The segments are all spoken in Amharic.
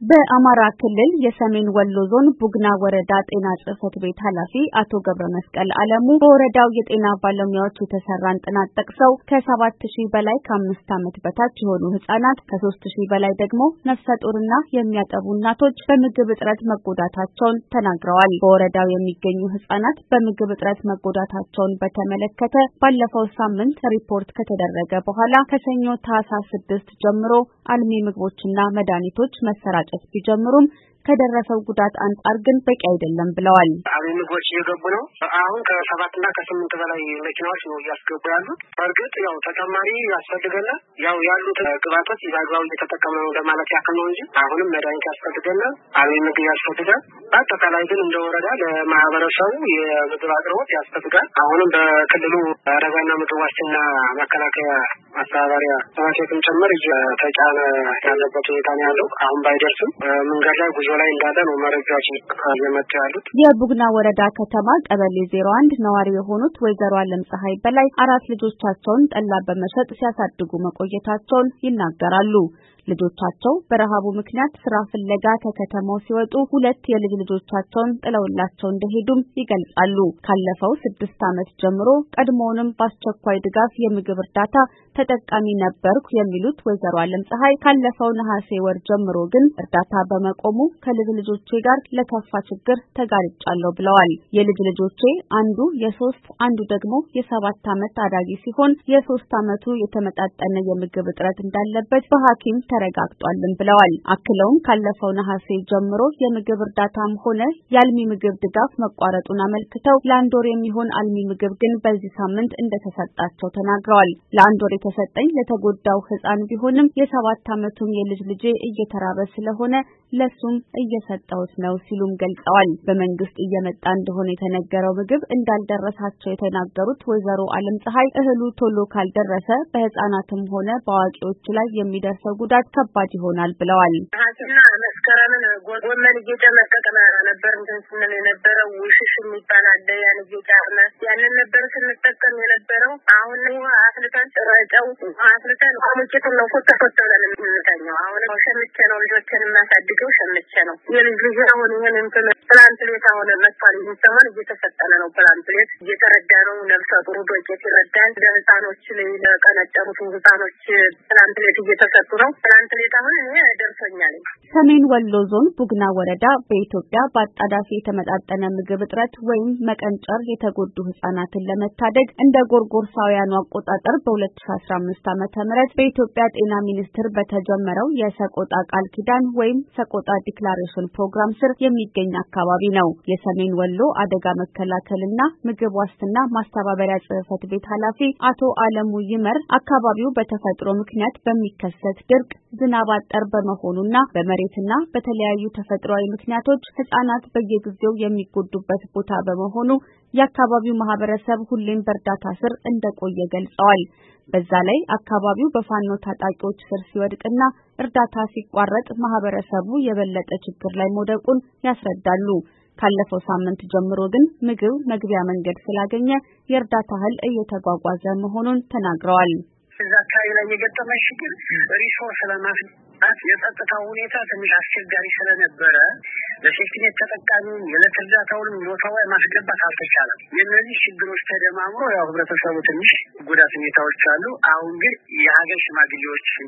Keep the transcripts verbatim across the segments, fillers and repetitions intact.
በአማራ ክልል የሰሜን ወሎ ዞን ቡግና ወረዳ ጤና ጽሕፈት ቤት ኃላፊ አቶ ገብረ መስቀል አለሙ በወረዳው የጤና ባለሙያዎች የተሰራን ጥናት ጠቅሰው ከሰባት ሺህ በላይ ከአምስት ዓመት በታች የሆኑ ህጻናት ከሶስት ሺህ በላይ ደግሞ ነፍሰ ጡርና የሚያጠቡ እናቶች በምግብ እጥረት መጎዳታቸውን ተናግረዋል። በወረዳው የሚገኙ ህጻናት በምግብ እጥረት መጎዳታቸውን በተመለከተ ባለፈው ሳምንት ሪፖርት ከተደረገ በኋላ ከሰኞ ታህሳስ ስድስት ጀምሮ አልሚ ምግቦችና መድኃኒቶች መሰራጨት ቢጀምሩም ከደረሰው ጉዳት አንጻር ግን በቂ አይደለም ብለዋል። አልሚ ምግቦች እየገቡ ነው። አሁን ከሰባትና ከስምንት በላይ መኪናዎች ነው እያስገቡ ያሉት። በእርግጥ ያው ተጨማሪ ያስፈልገናል። ያው ያሉት ግብአቶች በአግባቡ እየተጠቀምን ነው ለማለት ያክል ነው እንጂ አሁንም መድኃኒት ያስፈልገናል፣ አልሚ ምግብ ያስፈልጋል። በአጠቃላይ ግን እንደ ወረዳ ለማህበረሰቡ የምግብ አቅርቦት ያስፈልጋል። አሁንም በክልሉ አደጋና ምግብ ዋስትና መከላከያ ማስተባበሪያ ሰራዊትን ጭምር እየተጫነ ያለበት ሁኔታ ነው ያለው። አሁን ባይደርስም መንገድ ላይ ጉዞ ላይ እንዳለ ነው መረጃዎች እየመጡ ያሉት። የቡግና ወረዳ ከተማ ቀበሌ ዜሮ አንድ ነዋሪ የሆኑት ወይዘሮ አለም ፀሐይ በላይ አራት ልጆቻቸውን ጠላ በመሸጥ ሲያሳድጉ መቆየታቸውን ይናገራሉ። ልጆቻቸው በረሃቡ ምክንያት ስራ ፍለጋ ከከተማው ሲወጡ ሁለት የልጅ ልጆቻቸውን ጥለውላቸው እንደሄዱም ይገልጻሉ። ካለፈው ስድስት ዓመት ጀምሮ ቀድሞውንም በአስቸኳይ ድጋፍ የምግብ እርዳታ ተጠቃሚ ነበርኩ የሚሉት ወይዘሮ አለም ፀሐይ ካለፈው ነሐሴ ወር ጀምሮ ግን እርዳታ በመቆሙ ከልጅ ልጆቼ ጋር ለከፋ ችግር ተጋርጫለሁ ብለዋል። የልጅ ልጆቼ አንዱ የሶስት አንዱ ደግሞ የሰባት ዓመት አዳጊ ሲሆን የሶስት ዓመቱ የተመጣጠነ የምግብ እጥረት እንዳለበት በሐኪም ተረጋግጧልም ብለዋል። አክለውም ካለፈው ነሐሴ ጀምሮ የምግብ እርዳታም ሆነ የአልሚ ምግብ ድጋፍ መቋረጡን አመልክተው ለአንድ ወር የሚሆን አልሚ ምግብ ግን በዚህ ሳምንት እንደተሰጣቸው ተናግረዋል። ለአንድ ወር የተሰጠኝ ለተጎዳው ህፃን ቢሆንም የሰባት ዓመቱም የልጅ ልጄ እየተራበ ስለሆነ ለሱም እየሰጠሁት ነው ሲሉም ገልጸዋል። በመንግስት እየመጣ እንደሆነ የተነገረው ምግብ እንዳልደረሳቸው የተናገሩት ወይዘሮ አለም ፀሐይ እህሉ ቶሎ ካልደረሰ በህፃናትም ሆነ በአዋቂዎች ላይ የሚደርሰው ጉዳት ከባድ ይሆናል ብለዋል። ሀሲና መስከረምን ጎመን እየጨመቀቀና ነበር እንትን ስንል የነበረው ውሽሽ የሚባል አለ። ያን እየጫርነ ያንን ነበር ስንጠቀም የነበረው። አሁን አፍልተን ረጨው አፍልተን ኮሚቴት ነው ፎቶ ፎቶ ብለን የምንተኛው። አሁን ሸምቼ ነው ልጆችን የማሳድገው ሸምቼ ነው። የልጅ ልጅ አሁን ይሄን እንትን ፕላንት ቤት አሁን መጥቷል። የሚሰማን እየተፈጠነ ነው። ፕላንት ቤት እየተረዳ ነው። ነፍሰ ጡር ዶቄት ይረዳል። ለህፃኖች ለቀነጨሩት ህፃኖች ፕላንት ቤት እየተሰጡ ነው። ፕላንት ቤት አሁን እኔ ደርሶኛል። ሰሜን ወሎ ዞን ቡግና ወረዳ በኢትዮጵያ በአጣዳፊ የተመጣጠነ ምግብ እጥረት ወይም መቀንጨር የተጎዱ ህጻናትን ለመታደግ እንደ ጎርጎርሳውያኑ አቆጣጠር በሁለት ሺህ አስራ አምስት ዓመተ ምህረት በኢትዮጵያ ጤና ሚኒስቴር በተጀመረው የሰቆጣ ቃል ኪዳን ወይም ሰቆጣ ዲክላሬሽን ፕሮግራም ስር የሚገኝ አካባቢ ነው። የሰሜን ወሎ አደጋ መከላከልና ምግብ ዋስትና ማስተባበሪያ ጽሕፈት ቤት ኃላፊ አቶ አለሙ ይመር አካባቢው በተፈጥሮ ምክንያት በሚከሰት ድርቅ ዝናብ አጠር በመሆኑና በመሬትና በተለያዩ ተፈጥሯዊ ምክንያቶች ህጻናት በየጊዜው የሚጎዱበት ቦታ በመሆኑ የአካባቢው ማህበረሰብ ሁሌም በእርዳታ ስር እንደቆየ ገልጸዋል። በዛ ላይ አካባቢው በፋኖ ታጣቂዎች ስር ሲወድቅና እርዳታ ሲቋረጥ ማህበረሰቡ የበለጠ ችግር ላይ መውደቁን ያስረዳሉ። ካለፈው ሳምንት ጀምሮ ግን ምግብ መግቢያ መንገድ ስላገኘ የእርዳታ እህል እየተጓጓዘ መሆኑን ተናግረዋል። እዛ አካባቢ ላይ የገጠመኝ ችግር ሪሶርስ ለማፍራት የጸጥታ ሁኔታ ትንሽ አስቸጋሪ ስለነበረ ለሴፍቲኔት ተጠቃሚ የዕለት እርዳታውንም ቦታው ላይ ማስገባት አልተቻለም። የእነዚህ ችግሮች ተደማምሮ ያው ህብረተሰቡ ትንሽ ጉዳት ሁኔታዎች አሉ። አሁን ግን የሀገር ሽማግሌዎችን፣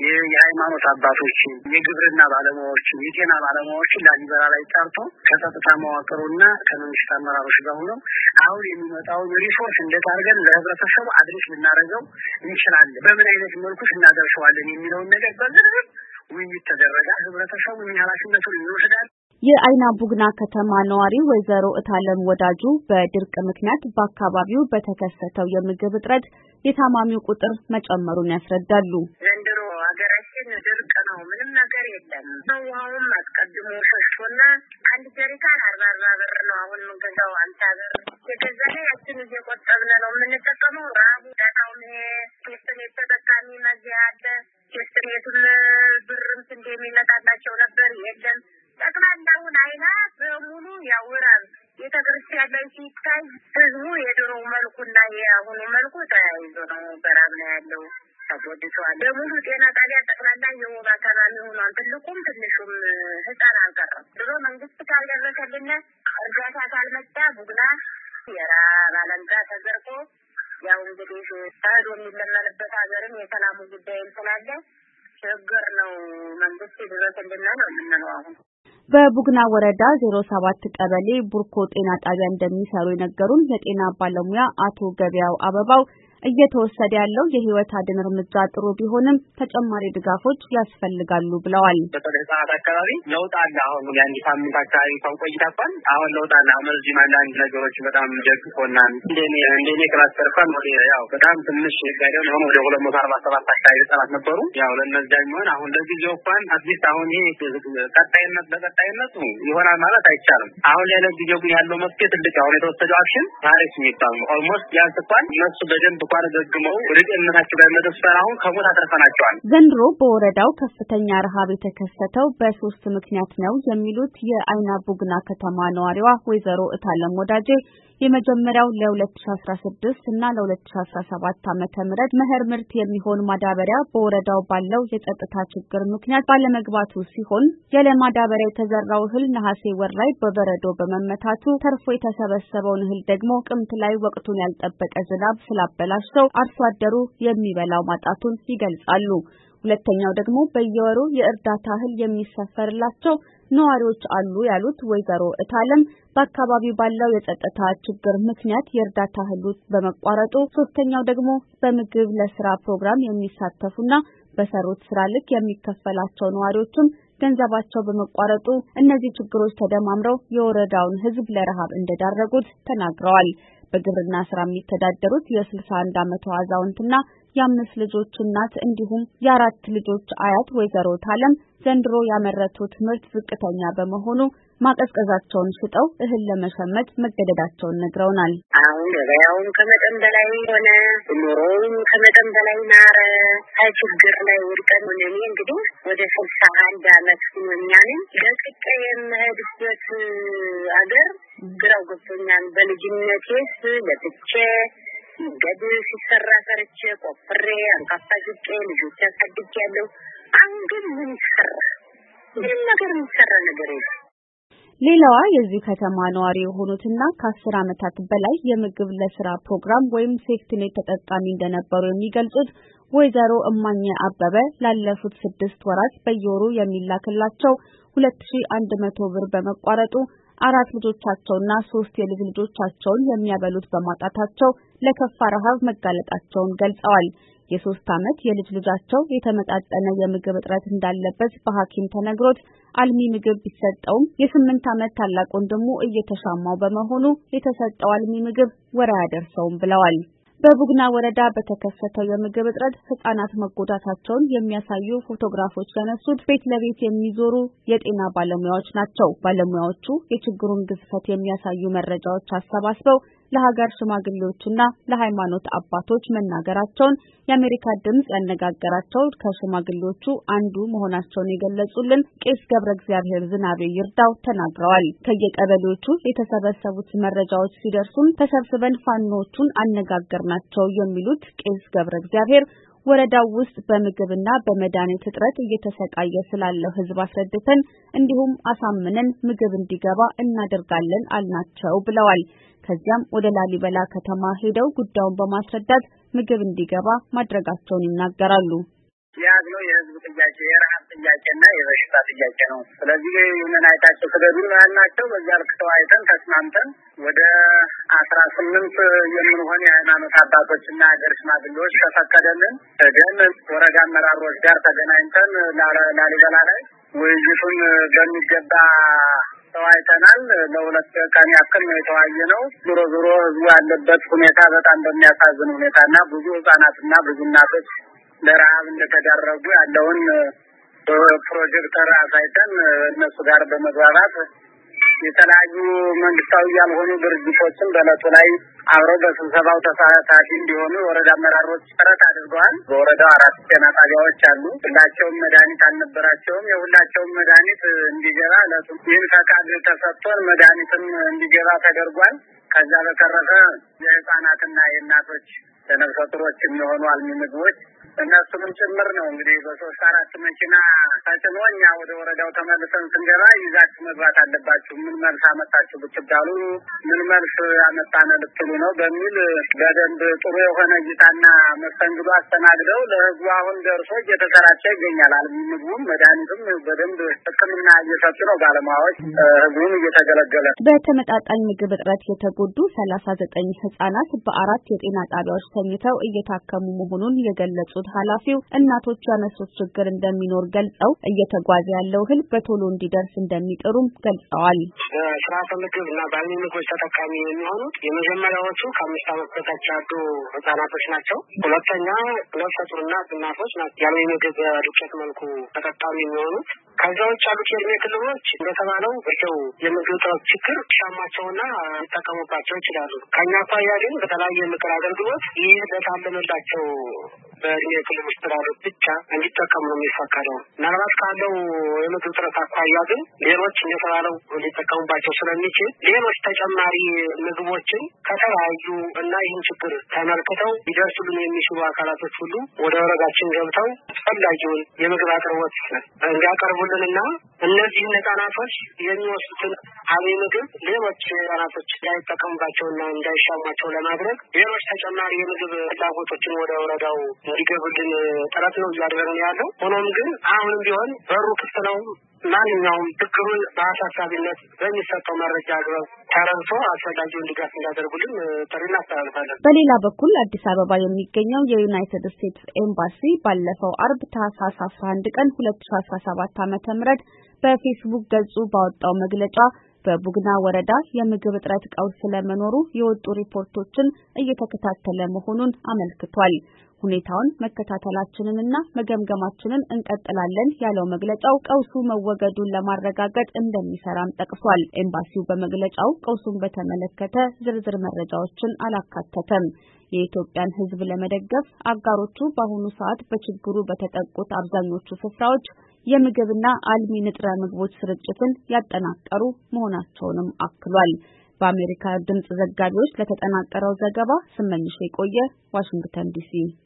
የሃይማኖት አባቶችን፣ የግብርና ባለሙያዎችን፣ የጤና ባለሙያዎችን ላሊበላ ላይ ጠርቶ ከጸጥታ መዋቅሩና ከመንግስት አመራሮች ጋር ሆነው አሁን የሚመጣውን ሪሶርስ እንዴት አድርገን ለህብረተሰቡ አድሬስ ልናደርገው እንችላለን፣ በምን አይነት መልኩ እናደርሰዋለን የሚለውን ነገር በዝርዝር ውይይት ተደረገ። ህብረተሰቡ ኃላፊነቱን ይወስዳል። የአይና ቡግና ከተማ ነዋሪ ወይዘሮ እታለም ወዳጁ በድርቅ ምክንያት በአካባቢው በተከሰተው የምግብ እጥረት የታማሚው ቁጥር መጨመሩን ያስረዳሉ። ዘንድሮ ሀገራችን ድርቅ ነው፣ ምንም ነገር የለም። ውሃውም አስቀድሞ ሸሽቶና አንድ ጀሪካን አርባ አርባ ብር ነው አሁን የምንገዛው አምሳ ብር የገዛነ ያችን እየቆጠብን ነው የምንጠቀመው። ራቡ ዳታውም ቴስትኔት ተጠቃሚ መዚያ አለ። ቴስትኔቱን ብርም ስንዴ የሚመጣላቸው ነበር የለም። ጠቅላላውን አይና በሙሉ ያውራል። የተክርስቲያን ላይ ሲታይ ህዝቡ የድሮ መልኩና የአሁኑ መልኩ ተያይዞ ነው በራብ ላይ ያለው። ተጎድቷል። በሙሉ ጤና ጣቢያ ጠቅላላ የወባ ታማሚ ሆኗል። ትልቁም ትንሹም መንግስት ካልደረሰልን እርዳታ ካልመጣ ቡግና የራብ አለንጋ ተዘርቆ ያው እንግዲህ ታዶ የሚለመንበት ሀገርም የሰላሙ ጉዳይም ስላለ ችግር ነው። መንግስት ይድረስልን ነው የምንለው። አሁን በቡግና ወረዳ ዜሮ ሰባት ቀበሌ ቡርኮ ጤና ጣቢያ እንደሚሰሩ የነገሩን የጤና ባለሙያ አቶ ገበያው አበባው እየተወሰደ ያለው የህይወት አድን እርምጃ ጥሩ ቢሆንም ተጨማሪ ድጋፎች ያስፈልጋሉ ብለዋል። በተለይ ህጻናት አካባቢ ለውጥ አለ። አሁን የአንድ ሳምንት አካባቢ ቆይታፋን አሁን ለውጥ አለ። አመርጂ አንዳንድ ነገሮች በጣም ደግፎናል። እንደኔ እንደኔ ክላስተር እንኳን ወደ ያው በጣም ትንሽ ጋር ነው ወደ ሁለት መቶ አርባ ሰባት አካባቢ ህጻናት ነበሩ። ያው ለነዚህ የሚሆን አሁን ለጊዜው እንኳን አትሊስት አሁን ይሄ ቀጣይነት በቀጣይነት ይሆናል ማለት አይቻልም። አሁን ያለ ጊዜው ግን ያለው መፍትሄ ትልቅ አሁን የተወሰደው አክሽን ታሪክ የሚባል ነው። ኦልሞስት ያን እንኳን እነሱ በደንብ እንኳን ደግመው ሪቀምናቸው በመደሰር አሁን ከሞት አተርፈናቸዋል። ዘንድሮ በወረዳው ከፍተኛ ረሃብ የተከሰተው በሶስት ምክንያት ነው የሚሉት የአይና ቡግና ከተማ ነዋሪዋ ወይዘሮ እታለም ወዳጄ የመጀመሪያው ለ2016 እና ለ2017 ዓመተ ምህረት መኸር ምርት የሚሆን ማዳበሪያ በወረዳው ባለው የጸጥታ ችግር ምክንያት ባለመግባቱ ሲሆን ያለ ማዳበሪያ የተዘራው እህል ነሐሴ ወር ላይ በበረዶ በመመታቱ ተርፎ የተሰበሰበውን እህል ደግሞ ጥቅምት ላይ ወቅቱን ያልጠበቀ ዝናብ ስላበላሸው አርሶ አደሩ የሚበላው ማጣቱን ይገልጻሉ። ሁለተኛው ደግሞ በየወሩ የእርዳታ እህል የሚሰፈርላቸው ነዋሪዎች አሉ ያሉት ወይዘሮ እታለም በአካባቢው ባለው የጸጥታ ችግር ምክንያት የእርዳታ እህሉ በመቋረጡ፣ ሶስተኛው ደግሞ በምግብ ለስራ ፕሮግራም የሚሳተፉና በሰሩት ስራ ልክ የሚከፈላቸው ነዋሪዎችም ገንዘባቸው በመቋረጡ እነዚህ ችግሮች ተደማምረው የወረዳውን ህዝብ ለረሃብ እንደዳረጉት ተናግረዋል። በግብርና ስራ የሚተዳደሩት የስልሳ አንድ ዓመቷ አዛውንትና የአምስት ልጆች እናት እንዲሁም የአራት ልጆች አያት ወይዘሮ ታለም ዘንድሮ ያመረቱት ምርት ዝቅተኛ በመሆኑ ማቀዝቀዛቸውን ሽጠው እህል ለመሸመት መገደዳቸውን ነግረውናል። አሁን ገበያውን ከመጠን በላይ ሆነ፣ ኑሮውም ከመጠን በላይ ናረ። ችግር ላይ ወድቀን እኔ እንግዲህ ወደ ስልሳ አንድ ዓመት ሆኛል። ለቅቄ የምሄድበት አገር ግራው ገብቶኛል። በልጅነቴስ ለጥቼ ገድ ሲሰራ ሰርቼ ቆፍሬ አንካፋጅቄ ልጆች አሳድጌያለሁ። አሁን ግን ምን ይሰራ? ምንም ነገር የሚሰራ ነገር የለም። ሌላዋ የዚህ ከተማ ነዋሪ የሆኑትና ከአስር ዓመታት በላይ የምግብ ለስራ ፕሮግራም ወይም ሴፍቲኔት ተጠቃሚ እንደነበሩ የሚገልጹት ወይዘሮ እማኘ አበበ ላለፉት ስድስት ወራት በየወሩ የሚላክላቸው ሁለት ሺህ አንድ መቶ ብር በመቋረጡ አራት ልጆቻቸውና ሶስት የልጅ ልጆቻቸውን የሚያበሉት በማጣታቸው ለከፋ ረሃብ መጋለጣቸውን ገልጸዋል። የሶስት ዓመት የልጅ ልጃቸው የተመጣጠነ የምግብ እጥረት እንዳለበት በሐኪም ተነግሮት አልሚ ምግብ ቢሰጠውም የስምንት ዓመት ታላቅ ወንድሙ እየተሻማው በመሆኑ የተሰጠው አልሚ ምግብ ወራ ያደርሰውም ብለዋል። በቡግና ወረዳ በተከሰተው የምግብ እጥረት ህጻናት መጎዳታቸውን የሚያሳዩ ፎቶግራፎች ያነሱት ቤት ለቤት የሚዞሩ የጤና ባለሙያዎች ናቸው። ባለሙያዎቹ የችግሩን ግዝፈት የሚያሳዩ መረጃዎች አሰባስበው ለሀገር ሽማግሌዎችና ለሃይማኖት አባቶች መናገራቸውን የአሜሪካ ድምጽ ያነጋገራቸው ከሽማግሌዎቹ አንዱ መሆናቸውን የገለጹልን ቄስ ገብረ እግዚአብሔር ዝናቤ ይርዳው ተናግረዋል። ከየቀበሌዎቹ የተሰበሰቡት መረጃዎች ሲደርሱን ተሰብስበን ፋኖቹን አነጋገርናቸው የሚሉት ቄስ ገብረ እግዚአብሔር ወረዳው ውስጥ በምግብና በመድኃኒት እጥረት እየተሰቃየ ስላለው ህዝብ አስረድተን እንዲሁም አሳምነን ምግብ እንዲገባ እናደርጋለን አልናቸው ብለዋል። ከዚያም ወደ ላሊበላ ከተማ ሄደው ጉዳዩን በማስረዳት ምግብ እንዲገባ ማድረጋቸውን ይናገራሉ። ያለው የህዝብ ጥያቄ የረሃብ ጥያቄና የበሽታ ጥያቄ ነው። ስለዚህ ምን አይታቸው ተደሩን ያልናቸው በዚያ ልክ ተዋይተን ተስማምተን ወደ አስራ ስምንት የምንሆን የሃይማኖት አባቶችና ሀገር ሽማግሌዎች ተፈቀደልን። ደን ወረዳ አመራሮች ጋር ተገናኝተን ላሊበላ ላይ ውይይቱን በሚገባ ተዋይተናል። ለሁለት ቀን ያክል ነው የተዋየነው። ዞሮ ዞሮ ህዝቡ ያለበት ሁኔታ በጣም በሚያሳዝን ሁኔታና ብዙ ህጻናትና ብዙ እናቶች ለረሃብ እንደተዳረጉ ያለውን ፕሮጀክተር አሳይተን እነሱ ጋር በመግባባት የተለያዩ መንግስታዊ ያልሆኑ ድርጅቶችን በዕለቱ ላይ አብረው በስብሰባው ተሳታፊ እንዲሆኑ ወረዳ አመራሮች ጥረት አድርገዋል። በወረዳው አራት ጤና ጣቢያዎች አሉ። ሁላቸውም መድኃኒት አልነበራቸውም። የሁላቸውም መድኃኒት እንዲገባ ዕለቱ ይህን ፈቃድ ተሰጥቶን መድኃኒትም እንዲገባ ተደርጓል። ከዛ በተረፈ የህፃናትና የእናቶች ለነፍሰ ጡሮች የሚሆኑ አልሚ ምግቦች እነሱንም ጭምር ነው እንግዲህ በሶስት አራት መኪና ታጭኖ እኛ ወደ ወረዳው ተመልሰን ስንገባ ይዛችሁ መግባት አለባችሁ፣ ምን መልስ አመጣችሁ ብትባሉ ምን መልስ አመጣነ ልትሉ ነው በሚል በደንብ ጥሩ የሆነ እይታና መስተንግዶ አስተናግደው ለህዝቡ አሁን ደርሶ እየተሰራጨ ይገኛል። ምግቡም መድኃኒቱም በደንብ ሕክምና እየሰጡ ነው ባለሙያዎች፣ ህዝቡም እየተገለገለ። በተመጣጣኝ ምግብ እጥረት የተጎዱ ሰላሳ ዘጠኝ ህጻናት በአራት የጤና ጣቢያዎች ተኝተው እየታከሙ መሆኑን የገለጹት ኃላፊው እናቶች ያነሱት ችግር እንደሚኖር ገልጸው እየተጓዘ ያለው እህል በቶሎ እንዲደርስ እንደሚጥሩም ገልጸዋል። በስርዓተ ምግብ እና በአልሚ ምግቦች ተጠቃሚ የሚሆኑት የመጀመሪያዎቹ ከአምስት ዓመት በታች ያሉ ህጻናቶች ናቸው። ሁለተኛ ነፍሰ ጡርና እናቶች ናቸው የአልሚ ምግብ በዱቄት መልኩ ተጠቃሚ የሚሆኑት። ከዛ ውጭ ያሉት የእድሜ ክልሎች እንደተባለው በሰው የምግብ እጥረት ችግር ሻማቸውና ሊጠቀሙባቸው ይችላሉ። ከኛ አኳያ ግን በተለያየ ምክር አገልግሎት ይህ ለታለመላቸው በእድሜ ክልል ውስጥ ላሉት ብቻ እንዲጠቀሙ ነው የሚፈቀደው። ምናልባት ካለው የምግብ እጥረት አኳያ ግን ሌሎች እንደተባለው ሊጠቀሙባቸው ስለሚችል ሌሎች ተጨማሪ ምግቦችን ከተለያዩ እና ይህን ችግር ተመልክተው ሊደርሱልን የሚችሉ አካላቶች ሁሉ ወደ ወረዳችን ገብተው አስፈላጊውን የምግብ አቅርቦት እንዲያቀርቡልንና እነዚህን ህጻናቶች የሚወስዱትን አልሚ ምግብ ሌሎች ህጻናቶች እንዳይጠቀሙባቸውና እንዳይሻሟቸው ለማድረግ ሌሎች ተጨማሪ የምግብ ፍላጎቶችን ወደ ወረዳው እንዲገቡልን ጥረት ነው እያደረግን ያለው። ሆኖም ግን አሁንም ቢሆን በሩ ክፍት ነው። ማንኛውም ችግሩን በአሳሳቢነት በሚሰጠው መረጃ አግባብ ተረድቶ አስፈላጊውን ድጋፍ እንዲያደርጉልን ጥሪ እናስተላልፋለን። በሌላ በኩል አዲስ አበባ የሚገኘው የዩናይትድ ስቴትስ ኤምባሲ ባለፈው አርብ ታህሳስ አስራ አንድ ቀን ሁለት ሺህ አስራ ሰባት ዓመተ ምህረት በፌስቡክ ገጹ ባወጣው መግለጫ በቡግና ወረዳ የምግብ እጥረት ቀውስ ስለመኖሩ የወጡ ሪፖርቶችን እየተከታተለ መሆኑን አመልክቷል። ሁኔታውን መከታተላችንንና መገምገማችንን እንቀጥላለን ያለው መግለጫው ቀውሱ መወገዱን ለማረጋገጥ እንደሚሰራም ጠቅሷል። ኤምባሲው በመግለጫው ቀውሱን በተመለከተ ዝርዝር መረጃዎችን አላካተተም። የኢትዮጵያን ሕዝብ ለመደገፍ አጋሮቹ በአሁኑ ሰዓት በችግሩ በተጠቁት አብዛኞቹ ስፍራዎች የምግብና አልሚ ንጥረ ምግቦች ስርጭትን ያጠናቀሩ መሆናቸውንም አክሏል። በአሜሪካ ድምጽ ዘጋቢዎች ለተጠናቀረው ዘገባ ስመኝሽ የቆየ ዋሽንግተን ዲሲ